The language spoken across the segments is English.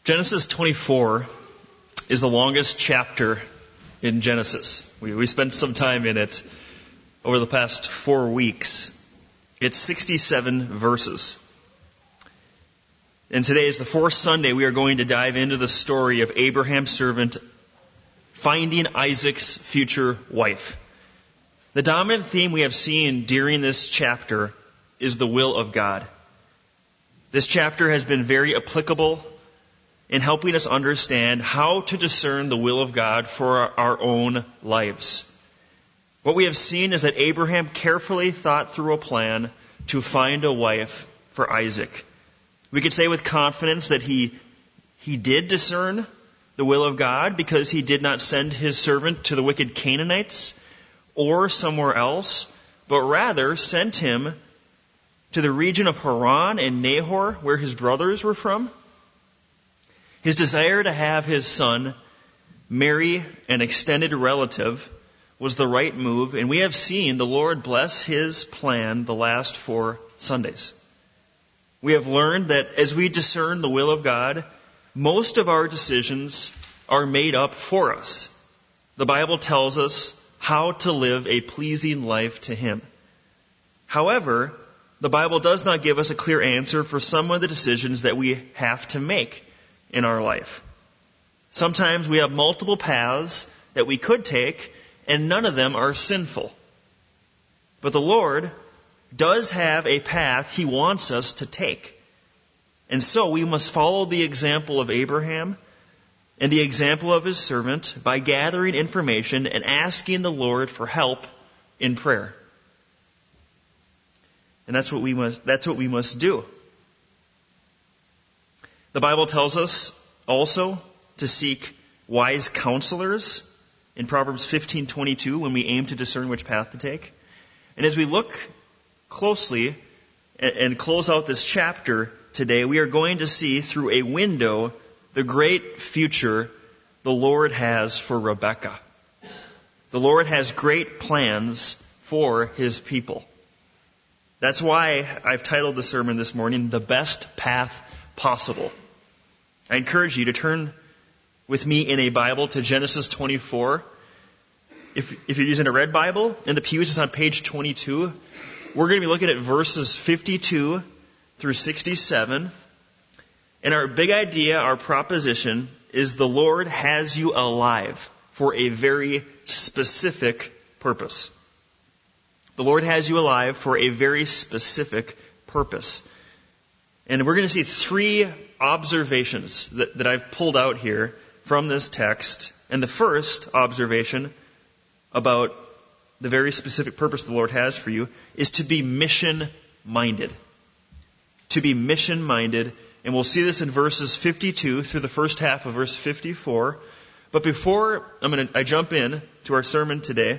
Genesis 24 is the longest chapter in Genesis. We spent some time in it over the past 4 weeks. It's 67 verses. And today is the fourth Sunday we are going to dive into the story of Abraham's servant finding Isaac's future wife. The dominant theme we have seen during this chapter is the will of God. This chapter has been very applicable in helping us understand how to discern the will of God for our own lives. What we have seen is that Abraham carefully thought through a plan to find a wife for Isaac. We could say with confidence that he did discern the will of God because he did not send his servant to the wicked Canaanites or somewhere else, but rather sent him to the region of Haran and Nahor, where his brothers were from. His desire to have his son marry an extended relative was the right move, and we have seen the Lord bless his plan the last 4 Sundays. We have learned that as we discern the will of God, most of our decisions are made up for us. The Bible tells us how to live a pleasing life to Him. However, the Bible does not give us a clear answer for some of the decisions that we have to make in our life. Sometimes we have multiple paths that we could take, and none of them are sinful. But the Lord does have a path He wants us to take. And so we must follow the example of Abraham and the example of his servant by gathering information and asking the Lord for help in prayer. And that's what we must do. The Bible tells us also to seek wise counselors in Proverbs 15:22 when we aim to discern which path to take. And as we look closely and close out this chapter today, we are going to see through a window the great future the Lord has for Rebekah. The Lord has great plans for His people. That's why I've titled the sermon this morning, The Best Path Possible. I encourage you to turn with me in a Bible to Genesis 24. If you're using a red Bible, in the pews it's on page 22. We're going to be looking at verses 52 through 67. And our big idea, our proposition, is the Lord has you alive for a very specific purpose. The Lord has you alive for a very specific purpose. And we're going to see 3 observations that I've pulled out here from this text. And the first observation about the very specific purpose the Lord has for you is to be mission-minded. To be mission-minded. And we'll see this in verses 52 through the first half of verse 54. But before I jump in to our sermon today,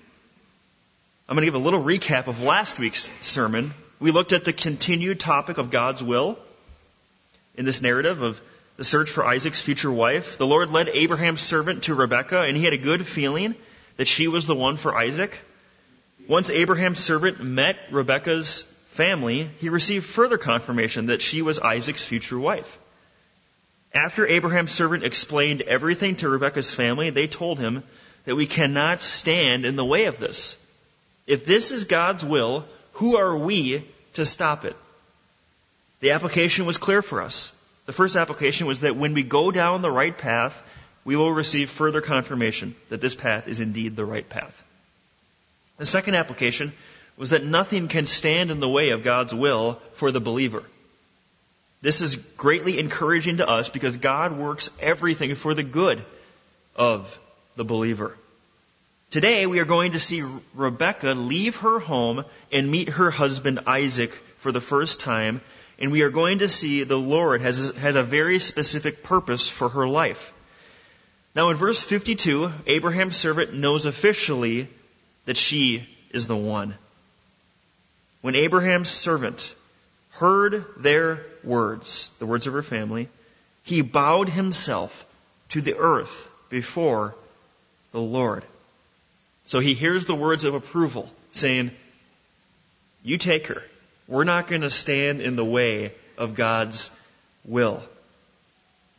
I'm going to give a little recap of last week's sermon. We looked at the continued topic of God's will in this narrative of the search for Isaac's future wife. The Lord led Abraham's servant to Rebekah, and he had a good feeling that she was the one for Isaac. Once Abraham's servant met Rebekah's family, he received further confirmation that she was Isaac's future wife. After Abraham's servant explained everything to Rebekah's family, they told him that we cannot stand in the way of this. If this is God's will, who are we to stop it? The application was clear for us. The first application was that when we go down the right path, we will receive further confirmation that this path is indeed the right path. The second application was that nothing can stand in the way of God's will for the believer. This is greatly encouraging to us because God works everything for the good of the believer. Today we are going to see Rebekah leave her home and meet her husband Isaac for the first time, and we are going to see the Lord has a very specific purpose for her life. Now in verse 52, Abraham's servant knows officially that she is the one. When Abraham's servant heard their words, the words of her family, he bowed himself to the earth before the Lord. So he hears the words of approval saying, you take her. We're not going to stand in the way of God's will.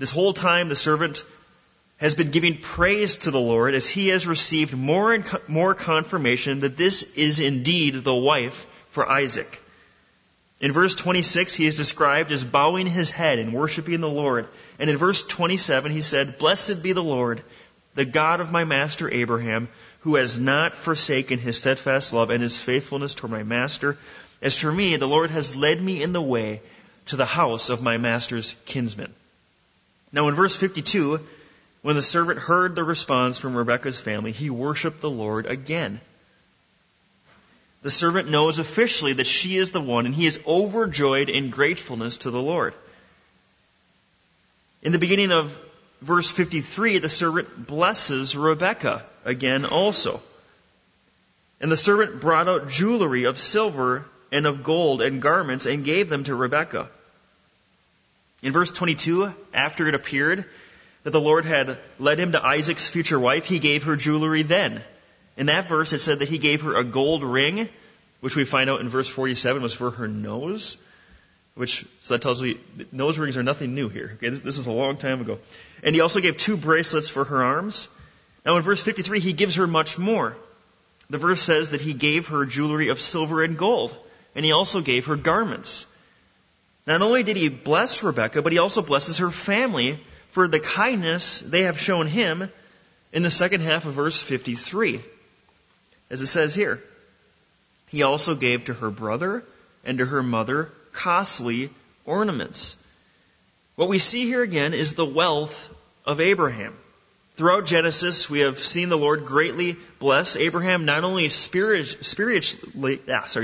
This whole time the servant has been giving praise to the Lord as he has received more and more confirmation that this is indeed the wife for Isaac. In verse 26, he is described as bowing his head and worshiping the Lord. And in verse 27, he said, "Blessed be the Lord, the God of my master Abraham, who has not forsaken his steadfast love and his faithfulness toward my master. As for me, the Lord has led me in the way to the house of my master's kinsman." Now in verse 52, when the servant heard the response from Rebekah's family, he worshiped the Lord again. The servant knows officially that she is the one, and he is overjoyed in gratefulness to the Lord. In the beginning of verse 53, the servant blesses Rebekah again also. And the servant brought out jewelry of silver and of gold and garments and gave them to Rebekah. In verse 22, after it appeared that the Lord had led him to Isaac's future wife, he gave her jewelry then. In that verse, it said that he gave her a gold ring, which we find out in verse 47 was for her nose, so that tells me nose rings are nothing new here. Okay, this is a long time ago. And he also gave 2 bracelets for her arms. Now in verse 53, he gives her much more. The verse says that he gave her jewelry of silver and gold, and he also gave her garments. Not only did he bless Rebekah, but he also blesses her family for the kindness they have shown him in the second half of verse 53. As it says here, he also gave to her brother and to her mother costly ornaments. What we see here again is the wealth of Abraham. Throughout Genesis, we have seen the Lord greatly bless Abraham, not only spiritually,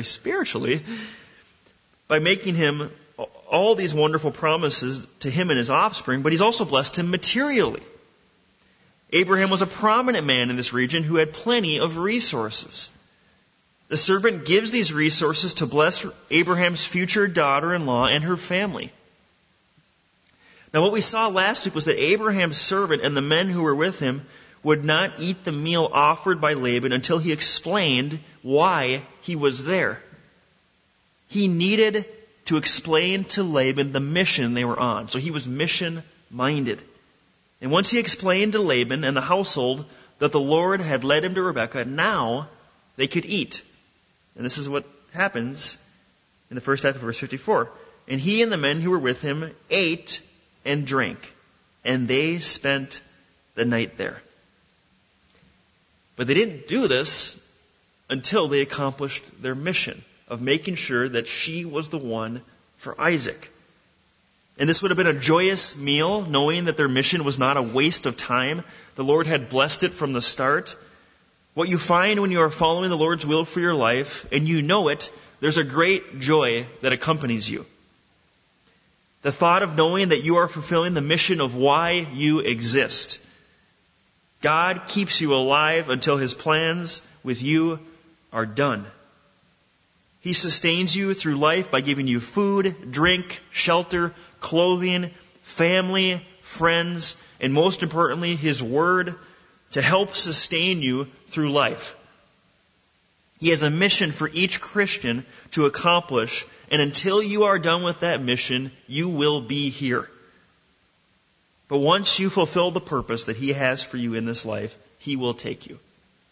by making him all these wonderful promises to him and his offspring, but he's also blessed him materially. Abraham was a prominent man in this region who had plenty of resources. The servant gives these resources to bless Abraham's future daughter-in-law and her family. Now what we saw last week was that Abraham's servant and the men who were with him would not eat the meal offered by Laban until he explained why he was there. He needed to explain to Laban the mission they were on. So he was mission-minded. And once he explained to Laban and the household that the Lord had led him to Rebekah, now they could eat. And this is what happens in the first half of verse 54. And he and the men who were with him ate and drank, and they spent the night there. But they didn't do this until they accomplished their mission of making sure that she was the one for Isaac. And this would have been a joyous meal, knowing that their mission was not a waste of time. The Lord had blessed it from the start. What you find when you are following the Lord's will for your life, and you know it, there's a great joy that accompanies you. The thought of knowing that you are fulfilling the mission of why you exist. God keeps you alive until His plans with you are done. He sustains you through life by giving you food, drink, shelter, clothing, family, friends, and most importantly, His Word to help sustain you through life. He has a mission for each Christian to accomplish, and until you are done with that mission, you will be here. But once you fulfill the purpose that He has for you in this life, He will take you.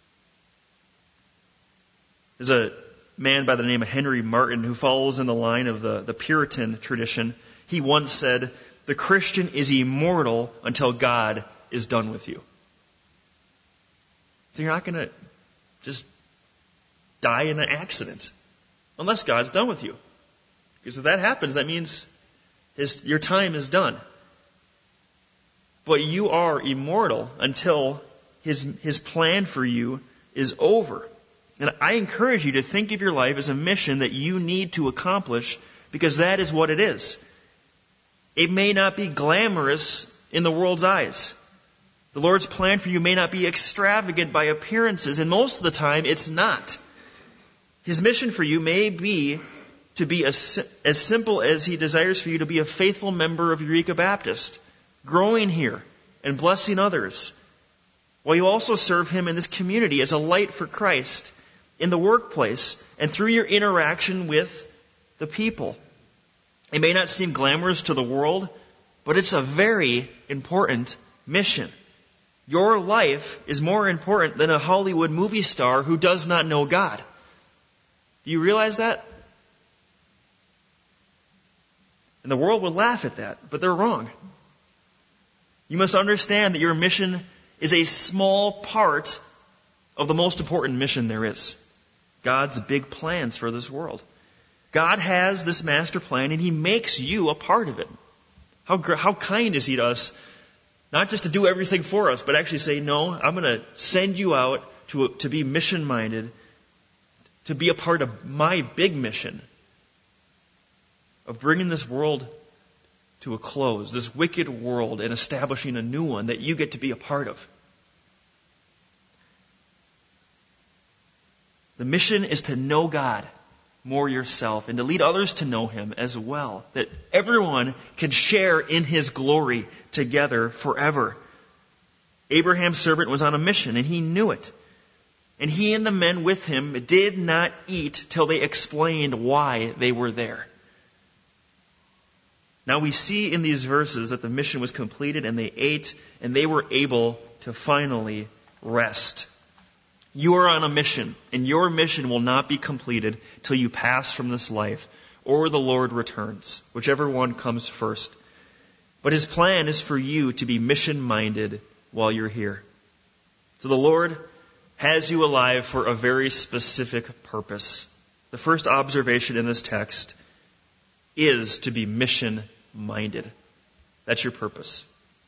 There's a man by the name of Henry Martin who follows in the line of the Puritan tradition. He once said, "The Christian is immortal until God is done with you." So you're not going to just die in an accident unless God's done with you. Because if that happens, that means your time is done. But you are immortal until His plan for you is over. And I encourage you to think of your life as a mission that you need to accomplish, because that is what it is. It may not be glamorous in the world's eyes. The Lord's plan for you may not be extravagant by appearances, and most of the time it's not. His mission for you may be to be as simple as He desires for you to be a faithful member of Eureka Baptist, growing here and blessing others, while you also serve Him in this community as a light for Christ, in the workplace, and through your interaction with the people. It may not seem glamorous to the world, but it's a very important mission. Your life is more important than a Hollywood movie star who does not know God. Do you realize that? And the world would laugh at that, but they're wrong. You must understand that your mission is a small part of the most important mission there is. God's big plans for this world. God has this master plan and He makes you a part of it. How kind is He to us? Not just to do everything for us, but actually say, no, I'm going to send you out to be mission-minded, to be a part of my big mission of bringing this world to a close, this wicked world, and establishing a new one that you get to be a part of. The mission is to know God more yourself and to lead others to know Him as well, that everyone can share in His glory together forever. Abraham's servant was on a mission and he knew it. And he and the men with him did not eat till they explained why they were there. Now we see in these verses that the mission was completed and they ate and they were able to finally rest. You are on a mission, and your mission will not be completed till you pass from this life or the Lord returns, whichever one comes first. But His plan is for you to be mission-minded while you're here. So the Lord has you alive for a very specific purpose. The first observation in this text is to be mission-minded. That's your purpose.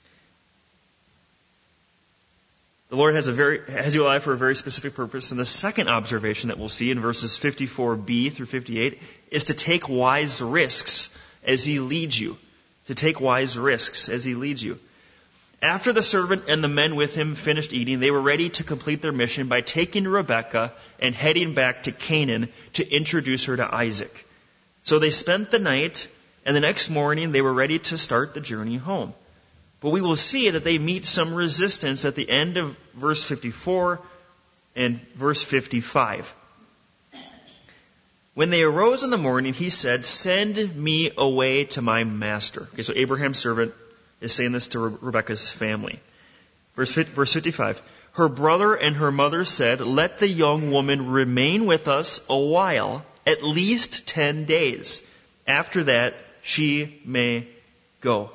The Lord has you alive for a very specific purpose. And the second observation that we'll see in verses 54b through 58 is to take wise risks as He leads you. To take wise risks as He leads you. After the servant and the men with him finished eating, they were ready to complete their mission by taking Rebekah and heading back to Canaan to introduce her to Isaac. So they spent the night, and the next morning they were ready to start the journey home. But we will see that they meet some resistance at the end of verse 54 and verse 55. When they arose in the morning, he said, "Send me away to my master." Okay, so Abraham's servant is saying this to Rebekah's family. Verse 55. Her brother and her mother said, "Let the young woman remain with us a while, at least 10 days. After that, she may go."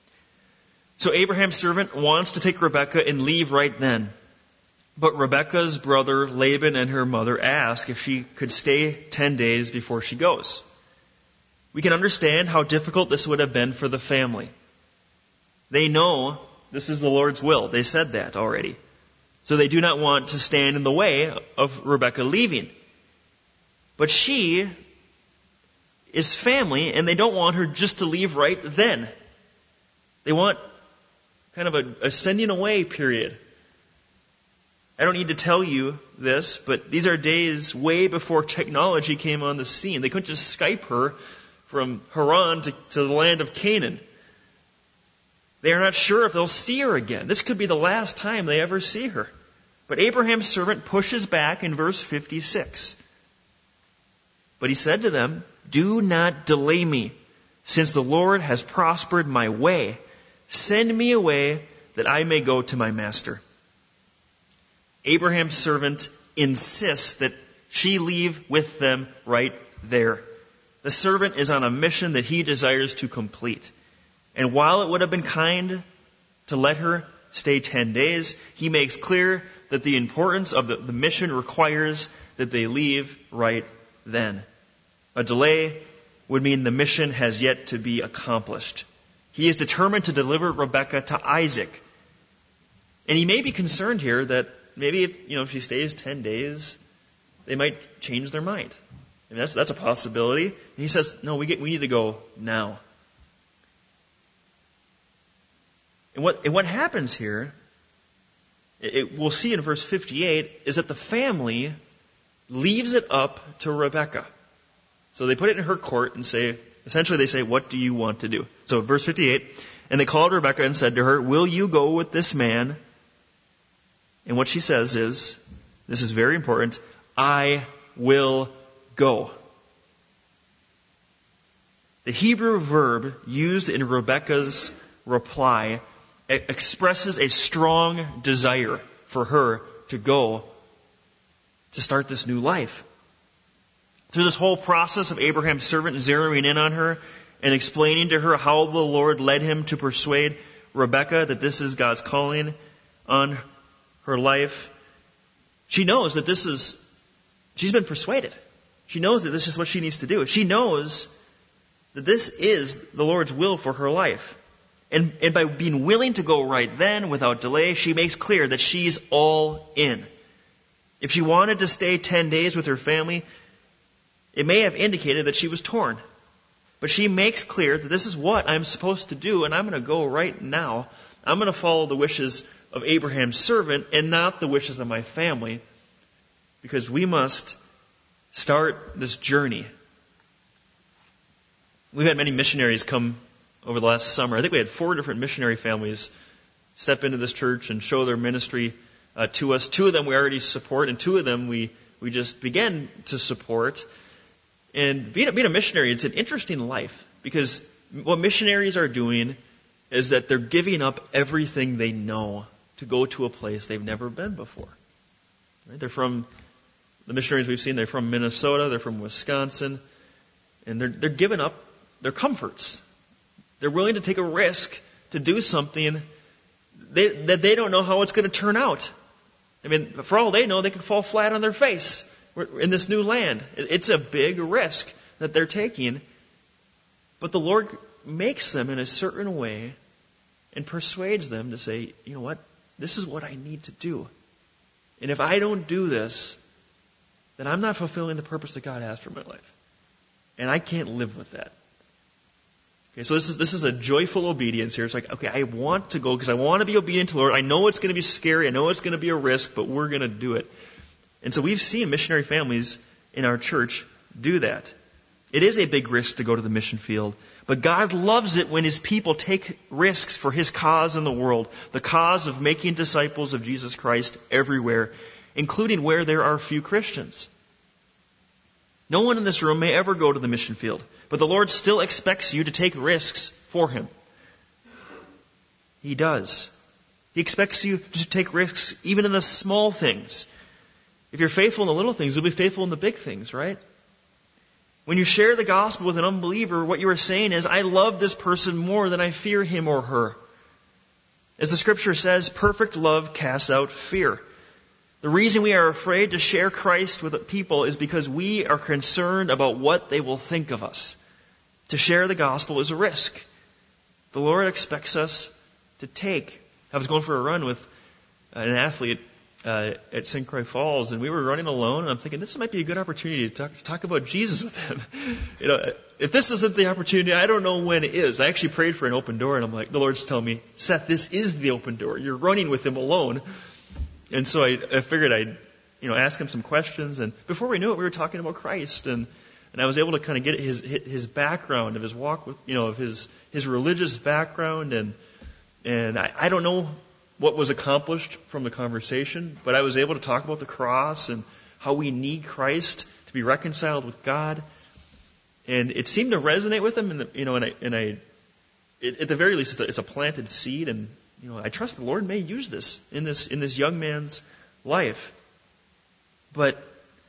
So Abraham's servant wants to take Rebekah and leave right then. But Rebekah's brother Laban and her mother ask if she could stay 10 days before she goes. We can understand how difficult this would have been for the family. They know this is the Lord's will. They said that already. So they do not want to stand in the way of Rebekah leaving. But she is family, and they don't want her just to leave right then. They want kind of a sending away period. I don't need to tell you this, but these are days way before technology came on the scene. They couldn't just Skype her from Haran to the land of Canaan. They are not sure if they'll see her again. This could be the last time they ever see her. But Abraham's servant pushes back in verse 56. But he said to them, "Do not delay me, since the Lord has prospered my way. Send me away that I may go to my master." Abraham's servant insists that she leave with them right there. The servant is on a mission that he desires to complete. And while it would have been kind to let her stay 10 days, he makes clear that the importance of the mission requires that they leave right then. A delay would mean the mission has yet to be accomplished. He is determined to deliver Rebekah to Isaac. And he may be concerned here that maybe if she stays 10 days, they might change their mind. I mean, that's a possibility. And he says, no, we need to go now. And what happens here, we'll see in verse 58, is that the family leaves it up to Rebekah. So they put it in her court and essentially they say, "What do you want to do?" So verse 58, and they called Rebekah and said to her, "Will you go with this man?" And what she says is, this is very important, "I will go." The Hebrew verb used in Rebekah's reply expresses a strong desire for her to go to start this new life. Through this whole process of Abraham's servant zeroing in on her and explaining to her how the Lord led him to persuade Rebekah that this is God's calling on her life, she knows that she's been persuaded. She knows that this is what she needs to do. She knows that this is the Lord's will for her life. And by being willing to go right then without delay, she makes clear that she's all in. If she wanted to stay 10 days with her family, it may have indicated that she was torn. But she makes clear that this is what I'm supposed to do, and I'm going to go right now. I'm going to follow the wishes of Abraham's servant and not the wishes of my family, because we must start this journey. We've had many missionaries come over the last summer. I think we had 4 different missionary families step into this church and show their ministry to us. 2 of them we already support, and 2 of them we just began to support. And being a missionary, it's an interesting life, because what missionaries are doing is that they're giving up everything they know to go to a place they've never been before. Right? The missionaries we've seen, they're from Minnesota, they're from Wisconsin, and they're giving up their comforts. They're willing to take a risk to do something that they don't know how it's going to turn out. I mean, for all they know, they could fall flat on their face in this new land. It's a big risk that they're taking. But the Lord makes them in a certain way and persuades them to say, you know what? This is what I need to do. And if I don't do this, then I'm not fulfilling the purpose that God has for my life. And I can't live with that. Okay, so this is a joyful obedience here. It's like, okay, I want to go because I want to be obedient to the Lord. I know it's going to be scary. I know it's going to be a risk, but we're going to do it. And so we've seen missionary families in our church do that. It is a big risk to go to the mission field, but God loves it when His people take risks for His cause in the world, the cause of making disciples of Jesus Christ everywhere, including where there are few Christians. No one in this room may ever go to the mission field, but the Lord still expects you to take risks for Him. He does. He expects you to take risks even in the small things. If you're faithful in the little things, you'll be faithful in the big things, right? When you share the gospel with an unbeliever, what you are saying is, I love this person more than I fear him or her. As the scripture says, perfect love casts out fear. The reason we are afraid to share Christ with people is because we are concerned about what they will think of us. To share the gospel is a risk. The Lord expects us to take. I was going for a run with an athlete at St. Croix Falls, and we were running alone, and I'm thinking, this might be a good opportunity to talk about Jesus with him. You know, if this isn't the opportunity, I don't know when it is. I actually prayed for an open door, and I'm like, the Lord's telling me, Seth, this is the open door. You're running with him alone. And so I figured I'd, ask him some questions, and before we knew it, we were talking about Christ, and I was able to kind of get his background of his walk with, of his religious background, and I don't know what was accomplished from the conversation, but I was able to talk about the cross and how we need Christ to be reconciled with God, and it seemed to resonate with him, at the very least, it's a planted seed, and I trust the Lord may use this in this young man's life. But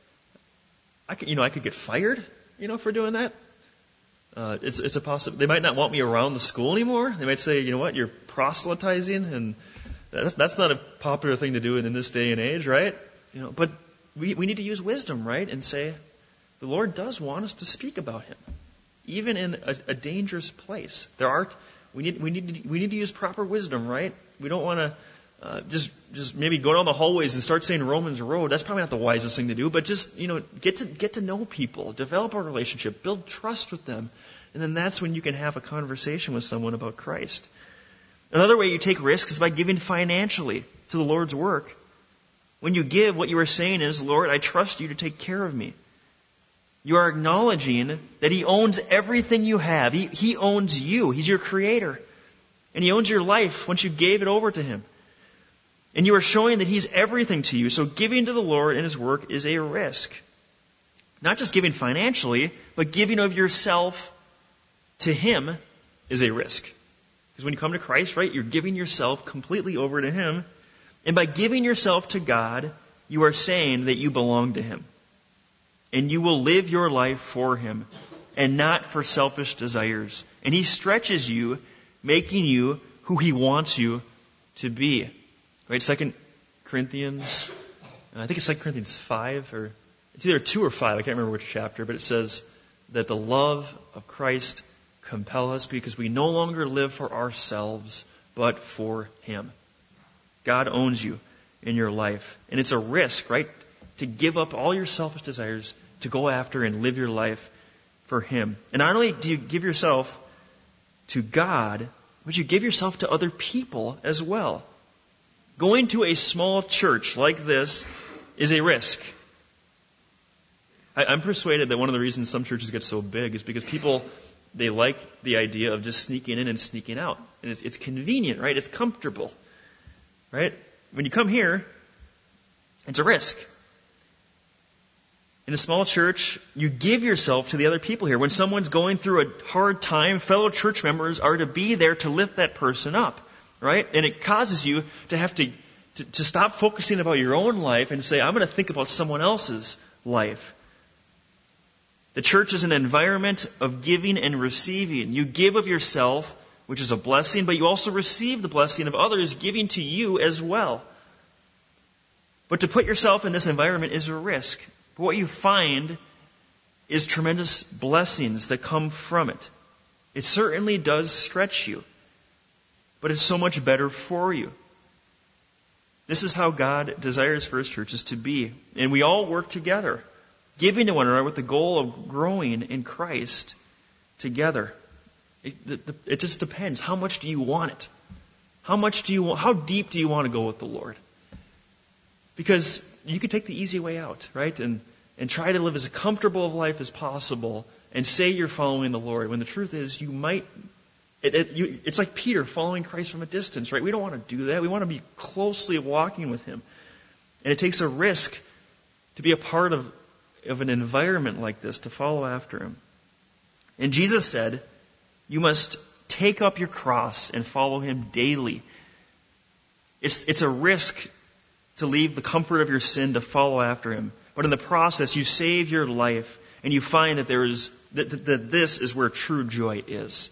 I could get fired, for doing that. It's a possibility. They might not want me around the school anymore. They might say, you know what, you're proselytizing, and that's not a popular thing to do in this day and age, right? But we need to use wisdom, right? And say, the Lord does want us to speak about Him, even in a dangerous place. We need to use proper wisdom, right? We don't want to just maybe go down the hallways and start saying Romans Road. That's probably not the wisest thing to do. But just get to know people, develop a relationship, build trust with them, and then that's when you can have a conversation with someone about Christ. Another way you take risks is by giving financially to the Lord's work. When you give, what you are saying is, Lord, I trust you to take care of me. You are acknowledging that He owns everything you have. He owns you. He's your creator. And He owns your life once you gave it over to Him. And you are showing that He's everything to you. So giving to the Lord and His work is a risk. Not just giving financially, but giving of yourself to Him is a risk. Because when you come to Christ, right, you're giving yourself completely over to Him. And by giving yourself to God, you are saying that you belong to Him. And you will live your life for Him and not for selfish desires. And He stretches you, making you who He wants you to be. Right? 2 Corinthians, I think it's 2 Corinthians 5, or it's either 2 or 5, I can't remember which chapter, but it says that the love of Christ compels us because we no longer live for ourselves, but for Him. God owns you in your life. And it's a risk, right? To give up all your selfish desires, to go after and live your life for Him. And not only do you give yourself to God, but you give yourself to other people as well. Going to a small church like this is a risk. I'm persuaded that one of the reasons some churches get so big is because people, they like the idea of just sneaking in and sneaking out. And it's convenient, right? It's comfortable, right? When you come here, it's a risk. In a small church, you give yourself to the other people here. When someone's going through a hard time, fellow church members are to be there to lift that person up, right? And it causes you to have to stop focusing about your own life and say, I'm going to think about someone else's life. The church is an environment of giving and receiving. You give of yourself, which is a blessing, but you also receive the blessing of others giving to you as well. But to put yourself in this environment is a risk. But what you find is tremendous blessings that come from it. It certainly does stretch you, but it's so much better for you. This is how God desires for His churches to be. And we all work together, giving to one another with the goal of growing in Christ together. It just depends. How much do you want it? How deep do you want to go with the Lord? Because you could take the easy way out, right? And try to live as comfortable of life as possible and say you're following the Lord, when the truth is you might. It's like Peter following Christ from a distance, right? We don't want to do that. We want to be closely walking with Him. And it takes a risk to be a part of an environment like this, to follow after Him. And Jesus said, you must take up your cross and follow Him daily. It's a risk to leave the comfort of your sin to follow after Him. But in the process, you save your life, and you find that that this is where true joy is.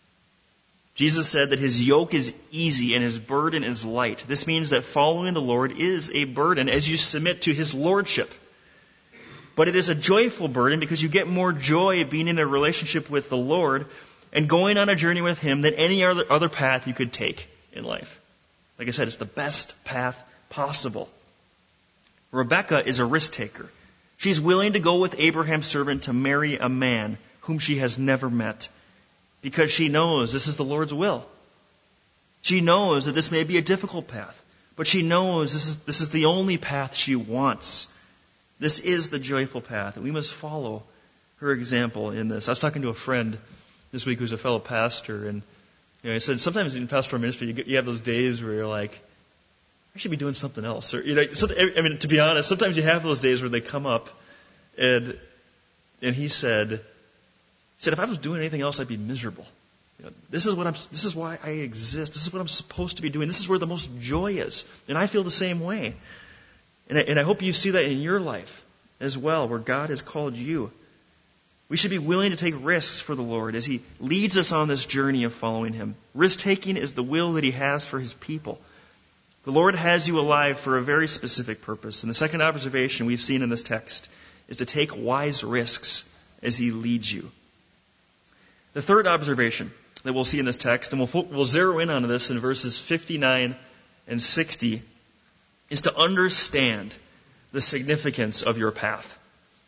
Jesus said that His yoke is easy and His burden is light. This means that following the Lord is a burden as you submit to His lordship. But it is a joyful burden because you get more joy being in a relationship with the Lord and going on a journey with Him than any other path you could take in life. Like I said, it's the best path possible. Rebecca is a risk taker. She's willing to go with Abraham's servant to marry a man whom she has never met, because she knows this is the Lord's will. She knows that this may be a difficult path, but she knows this is the only path she wants. This is the joyful path, and we must follow her example in this. I was talking to a friend this week who's a fellow pastor, and he said sometimes in pastoral ministry you have those days where you're like, I should be doing something else. Or to be honest, sometimes you have those days where they come up, and he said, if I was doing anything else, I'd be miserable. This is why I exist. This is what I'm supposed to be doing. This is where the most joy is. And I feel the same way. And I hope you see that in your life as well, where God has called you. We should be willing to take risks for the Lord as He leads us on this journey of following Him. Risk-taking is the will that He has for His people. The Lord has you alive for a very specific purpose. And the second observation we've seen in this text is to take wise risks as He leads you. The third observation that we'll see in this text, and we'll zero in on this in verses 59 and 60, is to understand the significance of your path.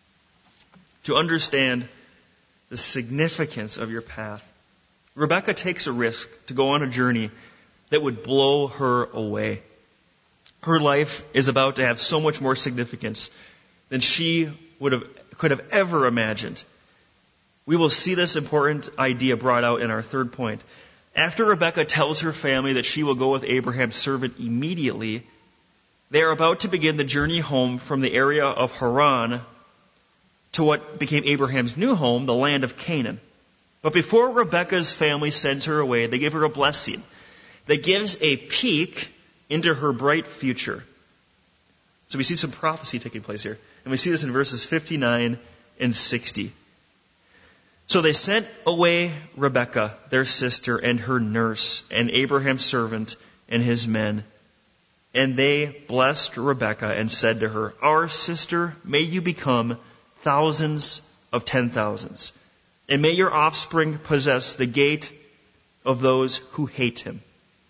To understand the significance of your path. Rebecca takes a risk to go on a journey that would blow her away. Her life is about to have so much more significance than she could have ever imagined. We will see this important idea brought out in our third point. After Rebecca tells her family that she will go with Abraham's servant immediately, they are about to begin the journey home from the area of Haran to what became Abraham's new home, the land of Canaan. But before Rebekah's family sends her away, they give her a blessing that gives a peek into her bright future. So we see some prophecy taking place here. And we see this in verses 59 and 60. So they sent away Rebekah, their sister, and her nurse, and Abraham's servant and his men. And they blessed Rebekah and said to her, "Our sister, may you become thousands of 10,000s, and may your offspring possess the gate of those who hate him."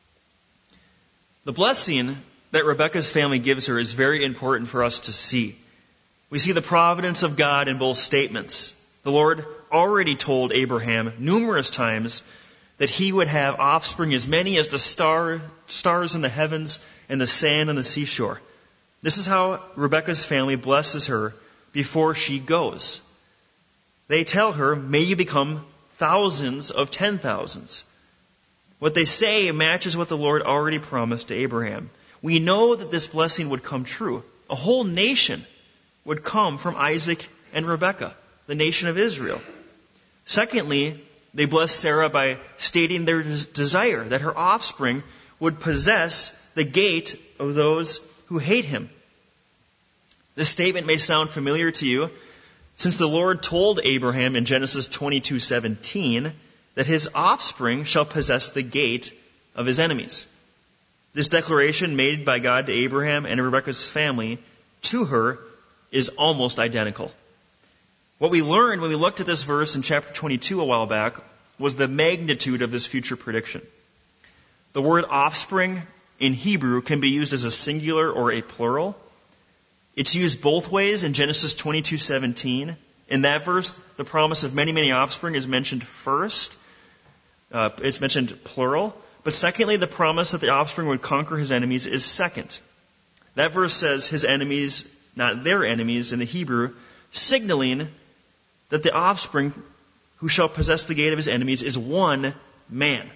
The blessing that Rebekah's family gives her is very important for us to see. We see the providence of God in both statements. The Lord already told Abraham numerous times that he would have offspring as many as the stars in the heavens and the sand on the seashore. This is how Rebekah's family blesses her before she goes. They tell her, "May you become thousands of 10,000s." What they say matches what the Lord already promised to Abraham. We know that this blessing would come true. A whole nation would come from Isaac and Rebekah, the nation of Israel. Secondly, they bless Sarah by stating their desire that her offspring would possess the gate of those who hate him. This statement may sound familiar to you, since the Lord told Abraham in Genesis 22:17 that his offspring shall possess the gate of his enemies. This declaration made by God to Abraham and Rebekah's family to her is almost identical. What we learned when we looked at this verse in chapter 22 a while back was the magnitude of this future prediction. The word offspring in Hebrew can be used as a singular or a plural. It's used both ways in Genesis 22:17. In that verse, the promise of many, many offspring is mentioned first. It's mentioned plural. But secondly, the promise that the offspring would conquer his enemies is second. That verse says his enemies, not their enemies in the Hebrew, signaling that the offspring who shall possess the gate of his enemies is one man.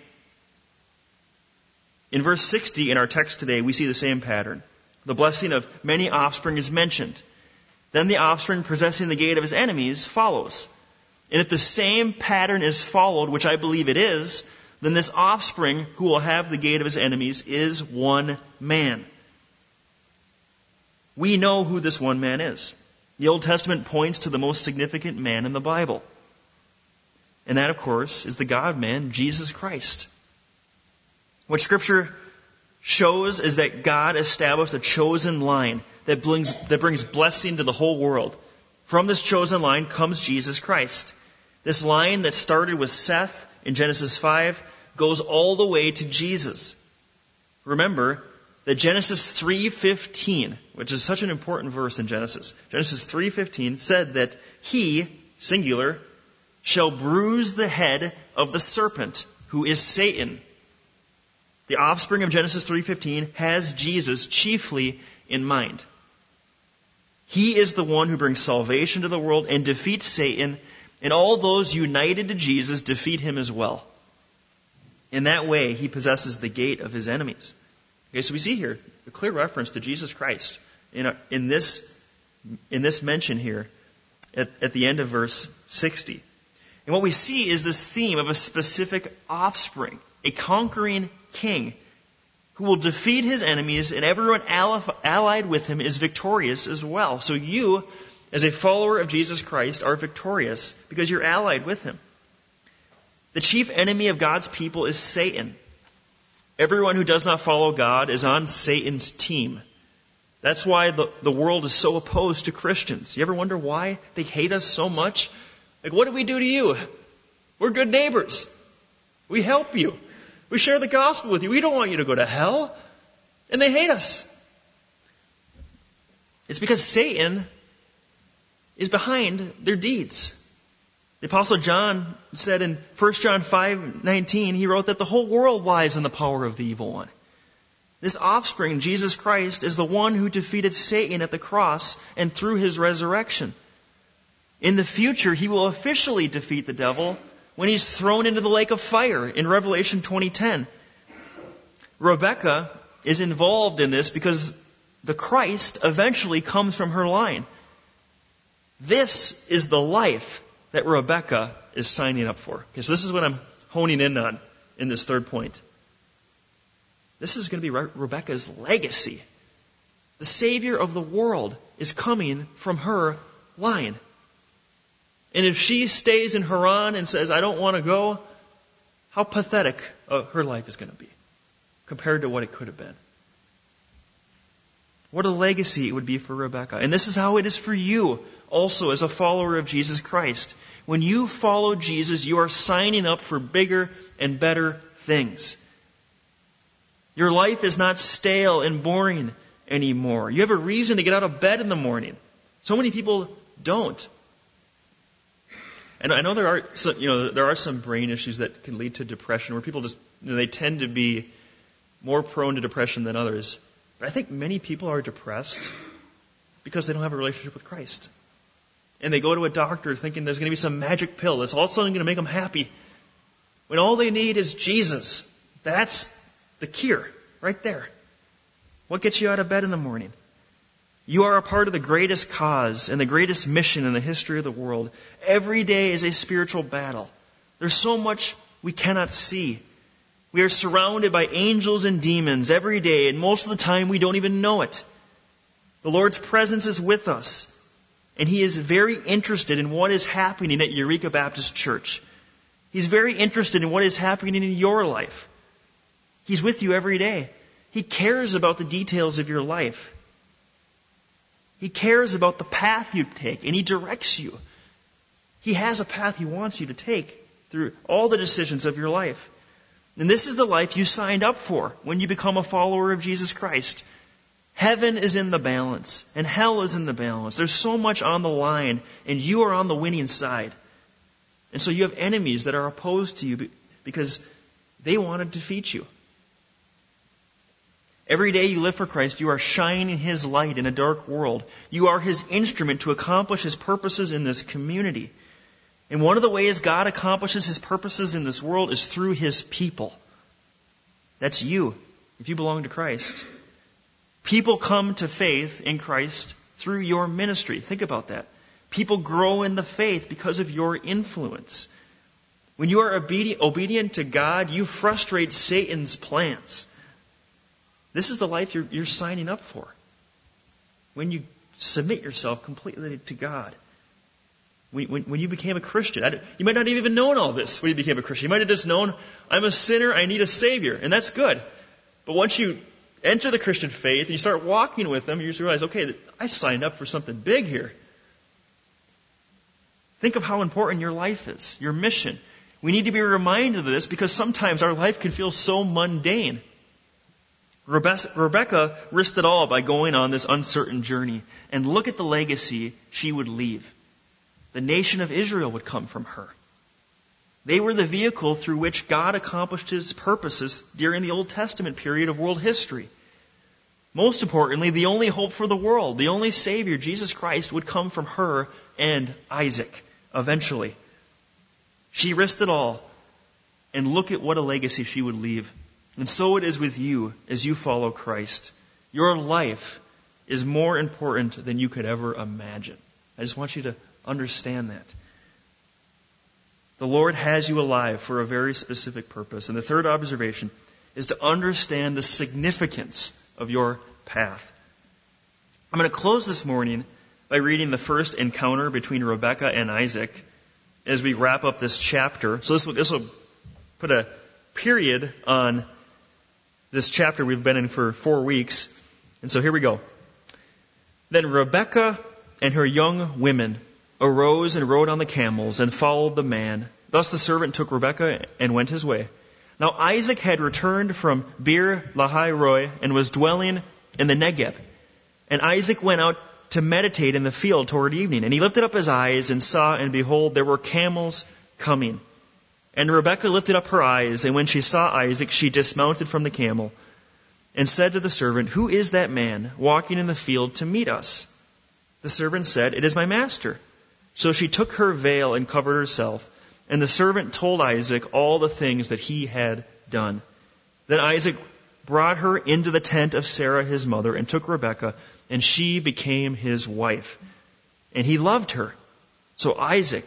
In verse 60 in our text today, we see the same pattern. The blessing of many offspring is mentioned. Then the offspring possessing the gate of his enemies follows. And if the same pattern is followed, which I believe it is, then this offspring who will have the gate of his enemies is one man. We know who this one man is. The Old Testament points to the most significant man in the Bible. And that, of course, is the God-man, Jesus Christ. What Scripture shows is that God established a chosen line that brings blessing to the whole world. From this chosen line comes Jesus Christ. This line that started with Seth in Genesis 5 goes all the way to Jesus. Remember that Genesis 3:15, which is such an important verse in Genesis, Genesis 3:15 said that he, singular, shall bruise the head of the serpent, who is Satan. The offspring of Genesis 3:15 has Jesus chiefly in mind. He is the one who brings salvation to the world and defeats Satan, and all those united to Jesus defeat him as well. In that way, he possesses the gate of his enemies. Okay, so we see here a clear reference to Jesus Christ in this mention here at the end of verse 60. And what we see is this theme of a specific offspring, a conquering king who will defeat his enemies, and everyone allied with him is victorious as well. So you, as a follower of Jesus Christ, are victorious because you're allied with him. The chief enemy of God's people is Satan. Everyone who does not follow God is on Satan's team. That's why the world is so opposed to Christians. You ever wonder why they hate us so much? Like, what do we do to you? We're good neighbors. We help you. We share the gospel with you. We don't want you to go to hell. And they hate us. It's because Satan is behind their deeds. The Apostle John said in 1 John 5:19, he wrote that the whole world lies in the power of the evil one. This offspring, Jesus Christ, is the one who defeated Satan at the cross and through his resurrection. In the future, he will officially defeat the devil when he's thrown into the lake of fire in Revelation 20:10. Rebekah is involved in this because the Christ eventually comes from her line. This is the life that Rebekah is signing up for. Because this is what I'm honing in on in this third point. This is going to be Rebekah's legacy. The Savior of the world is coming from her line. And if she stays in Haran and says, I don't want to go, how pathetic her life is going to be compared to what it could have been. What a legacy it would be for Rebekah. And this is how it is for you also as a follower of Jesus Christ. When you follow Jesus, you are signing up for bigger and better things. Your life is not stale and boring anymore. You have a reason to get out of bed in the morning. So many people don't. And I know there are some brain issues that can lead to depression where people just, they tend to be more prone to depression than others. But I think many people are depressed because they don't have a relationship with Christ. And they go to a doctor thinking there's going to be some magic pill that's all of a sudden going to make them happy. When all they need is Jesus. That's the cure right there. What gets you out of bed in the morning? You are a part of the greatest cause and the greatest mission in the history of the world. Every day is a spiritual battle. There's so much we cannot see. We are surrounded by angels and demons every day, and most of the time we don't even know it. The Lord's presence is with us, and He is very interested in what is happening at Eureka Baptist Church. He's very interested in what is happening in your life. He's with you every day. He cares about the details of your life. He cares about the path you take, and He directs you. He has a path He wants you to take through all the decisions of your life. And this is the life you signed up for when you become a follower of Jesus Christ. Heaven is in the balance, and hell is in the balance. There's so much on the line, and you are on the winning side. And so you have enemies that are opposed to you because they want to defeat you. Every day you live for Christ, you are shining His light in a dark world. You are His instrument to accomplish His purposes in this community. And one of the ways God accomplishes His purposes in this world is through His people. That's you, if you belong to Christ. People come to faith in Christ through your ministry. Think about that. People grow in the faith because of your influence. When you are obedient to God, you frustrate Satan's plans. This is the life you're signing up for. When you submit yourself completely to God. When you became a Christian, you might not have even known all this when you became a Christian. You might have just known, I'm a sinner, I need a Savior. And that's good. But once you enter the Christian faith and you start walking with Him, you just realize, okay, I signed up for something big here. Think of how important your life is, your mission. We need to be reminded of this because sometimes our life can feel so mundane. Rebekah risked it all by going on this uncertain journey. And look at the legacy she would leave. The nation of Israel would come from her. They were the vehicle through which God accomplished His purposes during the Old Testament period of world history. Most importantly, the only hope for the world, the only Savior, Jesus Christ, would come from her and Isaac eventually. She risked it all. And look at what a legacy she would leave. And so it is with you as you follow Christ. Your life is more important than you could ever imagine. I just want you to understand that. The Lord has you alive for a very specific purpose. And the third observation is to understand the significance of your path. I'm going to close this morning by reading the first encounter between Rebekah and Isaac as we wrap up this chapter. So this will put a period on this chapter we've been in for 4 weeks. And so here we go. Then Rebekah and her young women arose and rode on the camels and followed the man. Thus the servant took Rebekah and went his way. Now Isaac had returned from Beer Lahai Roi and was dwelling in the Negeb. And Isaac went out to meditate in the field toward evening. And he lifted up his eyes and saw, and behold, there were camels coming. And Rebekah lifted up her eyes, and when she saw Isaac, she dismounted from the camel and said to the servant, Who is that man walking in the field to meet us? The servant said, It is my master. So she took her veil and covered herself. And the servant told Isaac all the things that he had done. Then Isaac brought her into the tent of Sarah his mother and took Rebekah, and she became his wife. And he loved her. So Isaac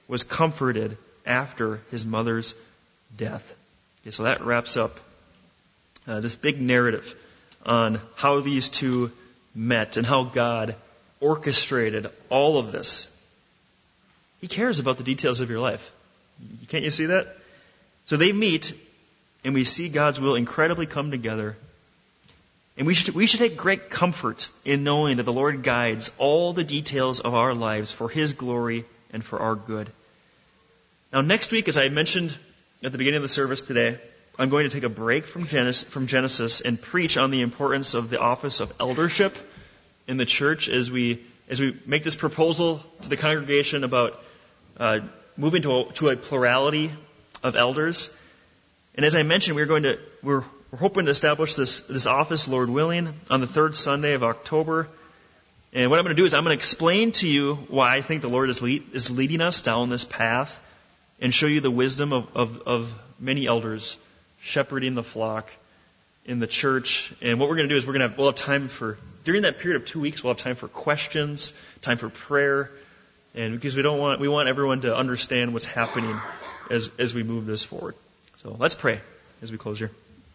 was comforted after his mother's death. Okay, so that wraps up this big narrative on how these two met and how God orchestrated all of this. He cares about the details of your life. Can't you see that? So they meet, and we see God's will incredibly come together. And we should take great comfort in knowing that the Lord guides all the details of our lives for His glory and for our good. Now next week, as I mentioned at the beginning of the service today, I'm going to take a break from Genesis and preach on the importance of the office of eldership in the church as we make this proposal to the congregation about moving to a plurality of elders. And as I mentioned, we're hoping to establish this office, Lord willing, on the third Sunday of October. And what I'm going to do is I'm going to explain to you why I think the Lord is leading us down this path and show you the wisdom of many elders shepherding the flock in the church. And what we're going to do is we'll have time during that period of 2 weeks, we'll have time for questions, time for prayer, and because we want everyone to understand what's happening as we move this forward. So let's pray as we close here.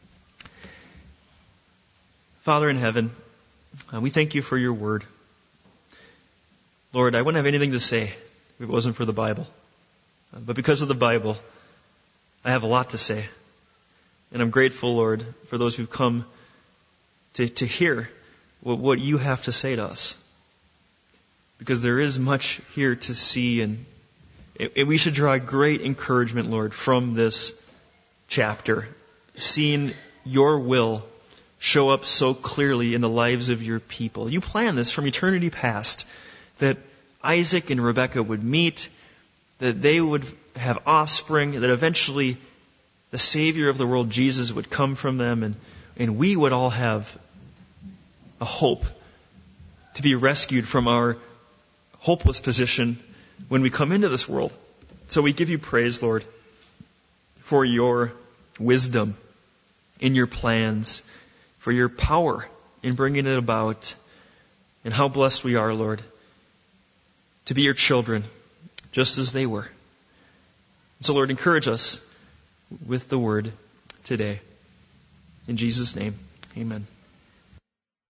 Father in heaven, we thank you for your word. Lord, I wouldn't have anything to say if it wasn't for the Bible. But because of the Bible, I have a lot to say. And I'm grateful, Lord, for those who've come to hear what you have to say to us. Because there is much here to see, and we should draw great encouragement, Lord, from this chapter, seeing your will show up so clearly in the lives of your people. You planned this from eternity past, that Isaac and Rebekah would meet, that they would have offspring, that eventually the Savior of the world, Jesus, would come from them, and we would all have a hope to be rescued from our hopeless position when we come into this world. So we give you praise, Lord, for your wisdom in your plans, for your power in bringing it about, and how blessed we are, Lord, to be your children, just as they were. So, Lord, encourage us with the word today. In Jesus' name, amen.